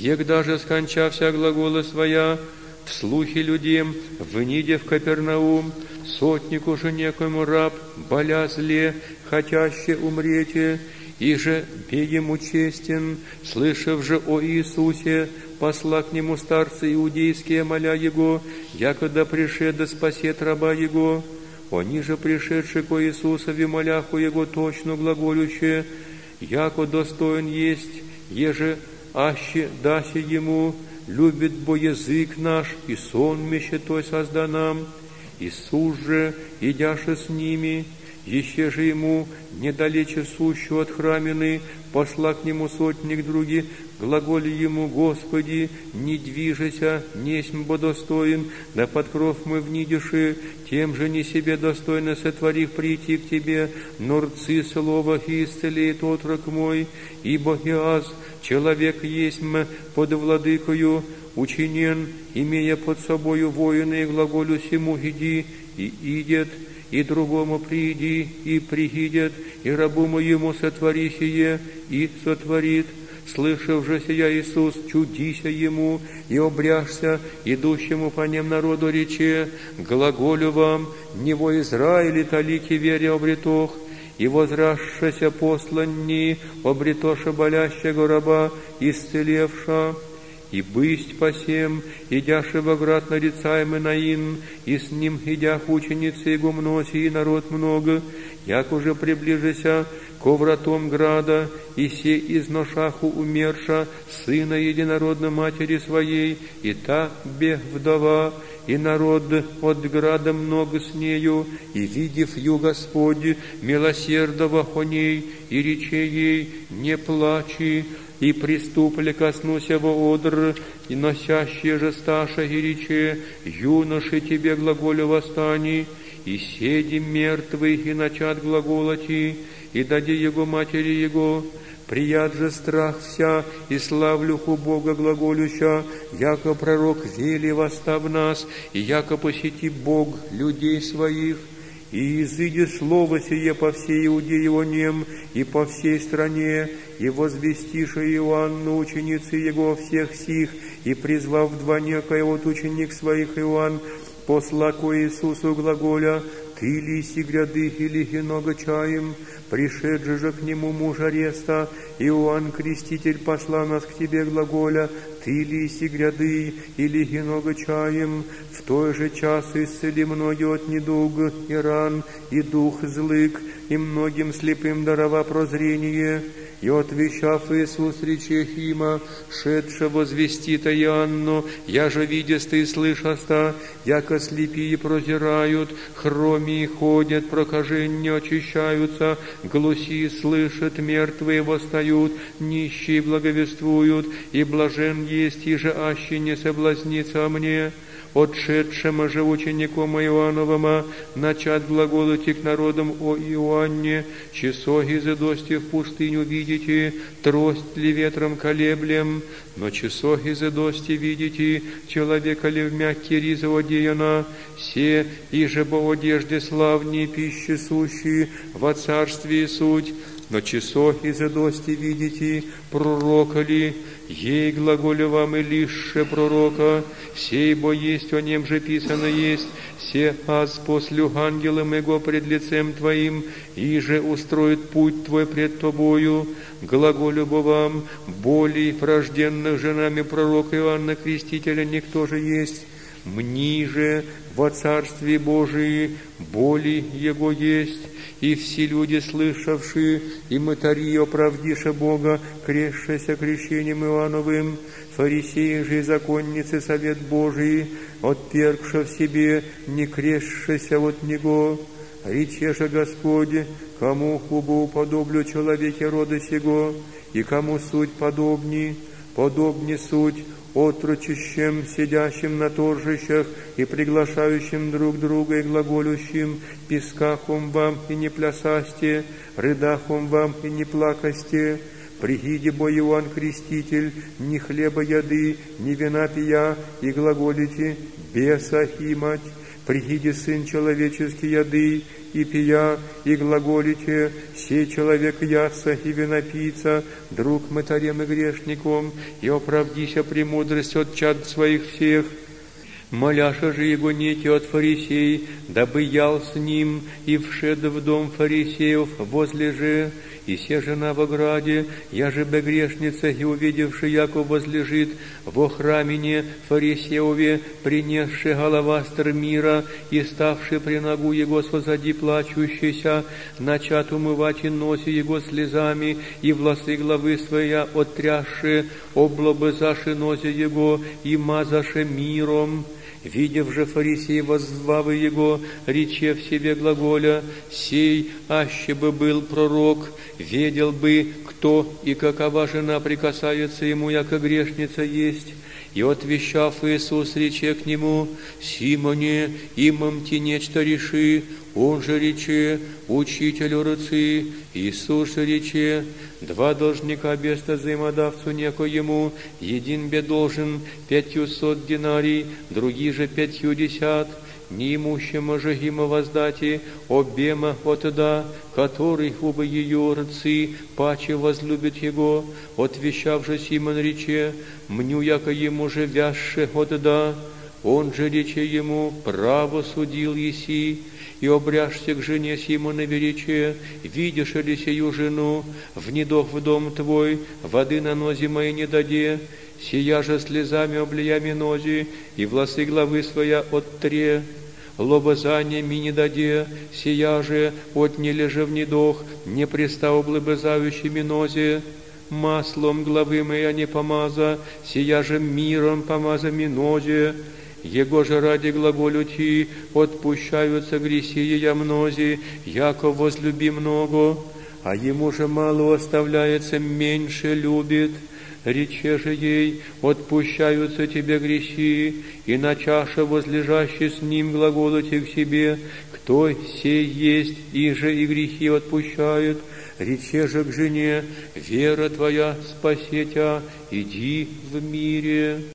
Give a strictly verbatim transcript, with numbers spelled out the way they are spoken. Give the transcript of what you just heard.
егда же скончався глагола своя, в слухе людям, вниде в Капернаум, сотнику же некому раб, боля зле, хотяще умрете, и же бе ему честен, слышав же о Иисусе, посла к нему старцы иудейские, моля его, якогда пришед да спасет раба его. Они же пришедшие ко Иисусове, моляху его точно глаголюще, яко достоин есть, еже аще даси ему, любит бо язык наш, и сонмище той созда нам. Иисус же, идяше с ними, еще же ему, недалече сущу от храмины, посла к нему сотник други, глаголи ему: Господи, не движися, несмь бо достоин, да под кров мы внидиши, тем же не себе достойно сотворив прийти к тебе, но рцы слова и исцелеет отрок мой, ибо и аз, человек есмь под владыкою, учинен, имея под собою воины, и глаголю сему: иди, и идет, и другому приди, и пригидет, и рабу моему сотвори сие, и сотворит. Слышав же сия Иисус, чудися ему, и обряжся, идущему по нем народу рече: глаголю вам, не во Израиле талики вере обретох, и возрасшася посланни, обретоша болящего раба, исцелевша. И бысть посем, идяши во град нарицаемый Наин, и с ним идях ученицы его мноси, и народ много, як уже приближися ко вратом града, и се изношаху умерша сына единородной матери своей, и та бе вдова, и народ от града много с нею, и видев ю Господь, милосердного о ней, и рече ей: не плачи, и приступли коснуся во одр, и носящие же сташа, и рече: юноши, тебе глаголю восстани, и седи мертвый, и начат глаголати, и дади его матери его. Прият же страх вся, и славлюху Бога глаголюща, яко пророк вели восстав нас, и яко посети Бог людей своих. И изыди слово сие по всей Иудее онем, и по всей стране, и возвестише Иоанну ученицы его всех сих, и призвав два некоего от ученик своих Иоанн, посла ко Иисусу глаголя: ты ли си гряды или много чаем? Пришедший же к нему муж ареста, Иоанн Креститель, посла нас к тебе глаголя: ты ли си гряды или много чаем? В той же час исцели многие от недуг и ран, и дух злык, и многим слепым дарова прозрение. И отвещав Иисус рече има, шедше возвестит Иоанну: я же видеста и слышаста, яко слепие прозирают, хромии ходят, прокаженные очищаются, глухие слышат, мертвые восстают, нищие благовествуют, и блажен есть, и же аще не соблазнится мне. Отшедшему же ученику Иоанновому начат глаголоти к народам о Иоанне: часоги задости в пустыню видите, трость ли ветром колеблем, но часоги задости видите, человека ли в мягкий ризы одеяна, се и же по одежде славней пищи сущие во царстве суть. Но часоги задости видите, пророка ли, ей глаголю вам и лишше пророка, сей бо есть о нем же писано есть, се аз послю ангелом его пред лицем твоим, и же устроит путь твой пред тобою. Глаголю бо вам, более рожденных женами пророка Иоанна Крестителя никто же есть, мни же во Царстве Божии более его есть. И все люди, слышавшие, и мытари оправдиша Бога, крещася крещением Иоанновым, фарисеи же и законницы совет Божий, отвергша в себе, не крещася от Него. Рече же Господь: кому хубо уподоблю человеке рода сего, и кому суть подобни, подобни суть отрочищем, сидящим на торжищах и приглашающим друг друга и глаголющим: пескахом вам и не плясасте, рыдахом вам и не плакасте. Пригиди бо Иоанн Креститель, ни хлеба яды, ни вина пия, и глаголите: беса имать. Пригиди Сын Человеческий яды, и пия, и глаголите, сей человек яса и винопийца, друг мытарем и грешником, и оправдися премудрость от чад своих всех. Моляша же его нети от фарисей, дабы ял с ним, и вшед в дом фарисеев возле же, и се жена в ограде, я же бы грешница, и увидевши, яко возлежит во храмине фарисееве, принесши головастр мира, и ставши при ногу его созади плачущийся, начат умывать и носи его слезами, и волосы главы своя оттрясши, облобызаши носи его, и мазаши миром. Видев же фарисей воззвавы его, рече в себе глаголя, сей аще бы был пророк, ведел бы, кто и какова жена прикасается ему, яко грешница есть. И отвещав Иисус, рече к нему, Симоне, имам ти нечто реши, он же рече, учителю рыци, Иисус же рече, два должника беста взаимодавцу некоему, един бе должен пятьюсот динарий, другий же пятьюдесят, неимущему же има воздати, обема отда, который оба ее рыци, паче возлюбит его, отвещав же Симон рече, мню, яко ему же вязше отда, он же рече ему, право судил еси, и обряжься к жене Симонове рече, видишь ли сию жену, внедох в дом твой, воды на нозе моей не даде, сия же слезами облиями нози, и волосы главы своя оттре, лобызание ми не даде, сия же отняли же внедох, не пристав облобызающими нозе, маслом главы моя не помаза, сия же миром помаза ми нозе, Его же ради глаголю ти отпущаются греси ея мнози, яко возлюби много, а ему же мало оставляется, меньше любит. Рече же ей, отпущаются тебе греси, и на чаше возлежащей с ним глаголоти к себе, кто сей есть, и же и грехи отпущают. Рече же к жене, вера твоя спасет тебя, иди в мире.